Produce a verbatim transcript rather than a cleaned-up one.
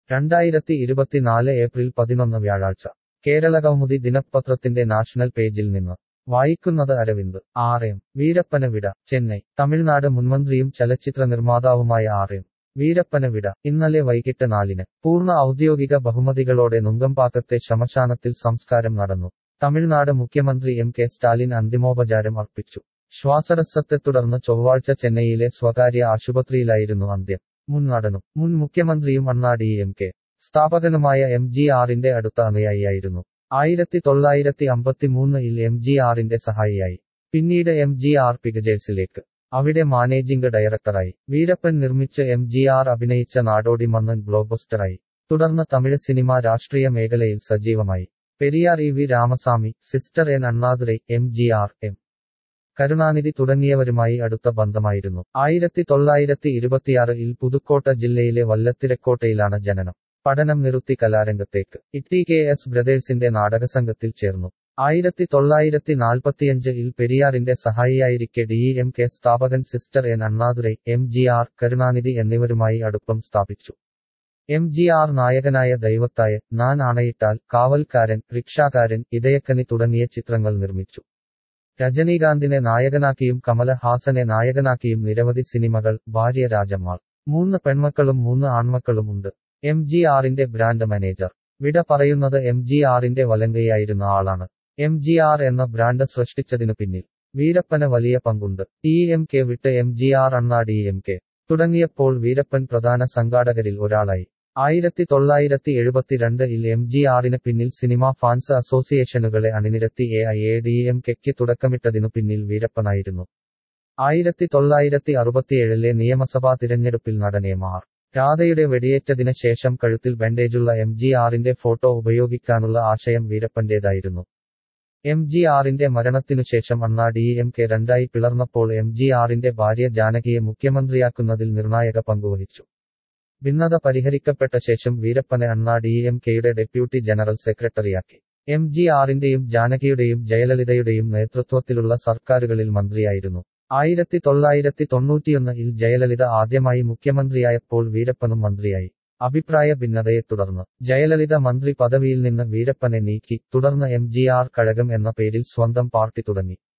രണ്ടായിരത്തി ഇരുപത്തിനാല് ഏപ്രിൽ പതിനൊന്ന് വ്യാഴാഴ്ച കേരളകൗമുദി ദിനപത്രത്തിന്റെ നാഷണൽ പേജിൽ നിന്ന് വായിക്കുന്നത് അരവിന്ദ്. ആർ എം വീരപ്പന് വിട. ചെന്നൈ. തമിഴ്നാട് മുൻമന്ത്രിയും ചലച്ചിത്ര നിർമ്മാതാവുമായ ആർ എം വീരപ്പന് വിട. ഇന്നലെ വൈകിട്ട് നാലിന് പൂർണ്ണ ഔദ്യോഗിക ബഹുമതികളോടെ നുങ്കമ്പാക്കത്തെ ശ്മശാനത്തിൽ സംസ്കാരം നടന്നു. തമിഴ്നാട് മുഖ്യമന്ത്രി എം കെ സ്റ്റാലിൻ അന്തിമോപചാരം അർപ്പിച്ചു. ശ്വാസതടസ്സത്തെ തുടർന്ന് ചൊവ്വാഴ്ച ചെന്നൈയിലെ സ്വകാര്യ ആശുപത്രിയിലായിരുന്നു അന്ത്യം. മുൻ നടനും മുൻ മുഖ്യമന്ത്രിയും അണ്ണാ ഡി എം കെ സ്ഥാപകനുമായ എം ജി ആറിന്റെ അടുത്ത അനുയായിയായിരുന്നു. ആയിരത്തി തൊള്ളായിരത്തി അമ്പത്തിമൂന്നിൽ എം ജി ആറിന്റെ സഹായിയായി. പിന്നീട് എം ജി ആർ പിക്ചേഴ്സിലേക്ക്, അവിടെ മാനേജിംഗ് ഡയറക്ടറായി. വീരപ്പൻ നിർമ്മിച്ച് എം ജി ആർ അഭിനയിച്ച നാടോടി മന്നൻ ബ്ലോക്ക്ബസ്റ്ററായി. തുടർന്ന് തമിഴ് സിനിമ രാഷ്ട്രീയ മേഖലയിൽ സജീവമായി. പെരിയാർ ഇ വി രാമസ്വാമി, സിസ്റ്റർ N Annadurai, M G R, M Karunanidhi തുടങ്ങിയവരുമായി അടുത്ത ബന്ധമായിരുന്നു. ആയിരത്തി തൊള്ളായിരത്തി ഇരുപത്തിയാറിൽ പുതുക്കോട്ട ജില്ലയിലെ വല്ലത്തിരക്കോട്ടയിലാണ് ജനനം. പഠനം നിർത്തി കലാരംഗത്തേക്ക്. ഇ കെ എസ് ബ്രദേഴ്സിന്റെ നാടകസംഘത്തിൽ ചേർന്നു. ആയിരത്തി തൊള്ളായിരത്തി നാൽപ്പത്തിയഞ്ചിൽ പെരിയാറിന്റെ സഹായിയായിരിക്കെ ഡി എം കെ സ്ഥാപകൻ സിസ്റ്റർ N Annadurai, M G R, Karunanidhi എന്നിവരുമായി അടുപ്പം സ്ഥാപിച്ചു. എം ജി ആർ നായകനായ ദൈവത്തായ, നാൻ ആണയിട്ടാൽ, കാവൽക്കാരൻ, റിക്ഷാക്കാരൻ, ഇതയക്കനി തുടങ്ങിയ ചിത്രങ്ങൾ നിർമ്മിച്ചു. രജനീകാന്തിനെ നായകനാക്കിയും കമല ഹാസനെ നായകനാക്കിയും നിരവധി സിനിമകൾ. ഭാര്യ രാജമ്മാൾ. മൂന്ന് പെൺമക്കളും മൂന്ന് ആൺമക്കളും ഉണ്ട്. എം ജി ആറിന്റെ ബ്രാൻഡ് മാനേജർ. വിട പറയുന്നത് എം ജി ആറിന്റെ വലങ്കയായിരുന്ന ആളാണ്. എം ജി ആർ എന്ന ബ്രാൻഡ് സൃഷ്ടിച്ചതിനു പിന്നിൽ വീരപ്പന് വലിയ പങ്കുണ്ട്. ഡി എം കെ വിട്ട് M G R Anna D M K തുടങ്ങിയപ്പോൾ വീരപ്പൻ പ്രധാന സംഘാടകരിൽ ഒരാളായി. ആയിരത്തി തൊള്ളായിരത്തി എഴുപത്തിരണ്ടിൽ എം ജി ആറിന് പിന്നിൽ സിനിമാ ഫാൻസ് അസോസിയേഷനുകളെ അണിനിരത്തി A I A D M കെക്ക് തുടക്കമിട്ടതിനു പിന്നിൽ വീരപ്പനായിരുന്നു. ആയിരത്തി തൊള്ളായിരത്തി അറുപത്തിയേഴിലെ നിയമസഭാ തിരഞ്ഞെടുപ്പിൽ നടൻ എം ആർ രാധയുടെ വെടിയേറ്റതിന് ശേഷം കഴുത്തിൽ ബാൻഡേജുള്ള എം ജി ആറിന്റെ ഫോട്ടോ ഉപയോഗിക്കാനുള്ള ആശയം വീരപ്പന്റേതായിരുന്നു. എം ജി ആറിന്റെ മരണത്തിനുശേഷം അണ്ണാ ഡി എം കെ രണ്ടായി പിളർന്നപ്പോൾ എം ജി ആറിന്റെ ഭാര്യ ജാനകിയെ മുഖ്യമന്ത്രിയാക്കുന്നതിൽ നിർണായക പങ്കുവഹിച്ചു. ഭിന്നത പരിഹരിക്കപ്പെട്ട ശേഷം വീരപ്പനെ അണ്ണാ ഡി എം കെയുടെ ഡെപ്യൂട്ടി ജനറൽ സെക്രട്ടറിയാക്കി. എം ജി ആറിന്റെയും ജാനകിയുടെയും ജയലളിതയുടെയും നേതൃത്വത്തിലുള്ള സർക്കാരുകളിൽ മന്ത്രിയായിരുന്നു. ആയിരത്തി തൊള്ളായിരത്തി തൊണ്ണൂറ്റിയൊന്നിൽ ജയലളിത ആദ്യമായി മുഖ്യമന്ത്രിയായപ്പോൾ വീരപ്പനും മന്ത്രിയായി. അഭിപ്രായ ഭിന്നതയെ തുടർന്ന് ജയലളിത മന്ത്രി പദവിയിൽ നിന്ന് വീരപ്പനെ നീക്കി. തുടർന്ന് എം ജി ആർ കഴകം എന്ന പേരിൽ സ്വന്തം പാർട്ടി തുടങ്ങി.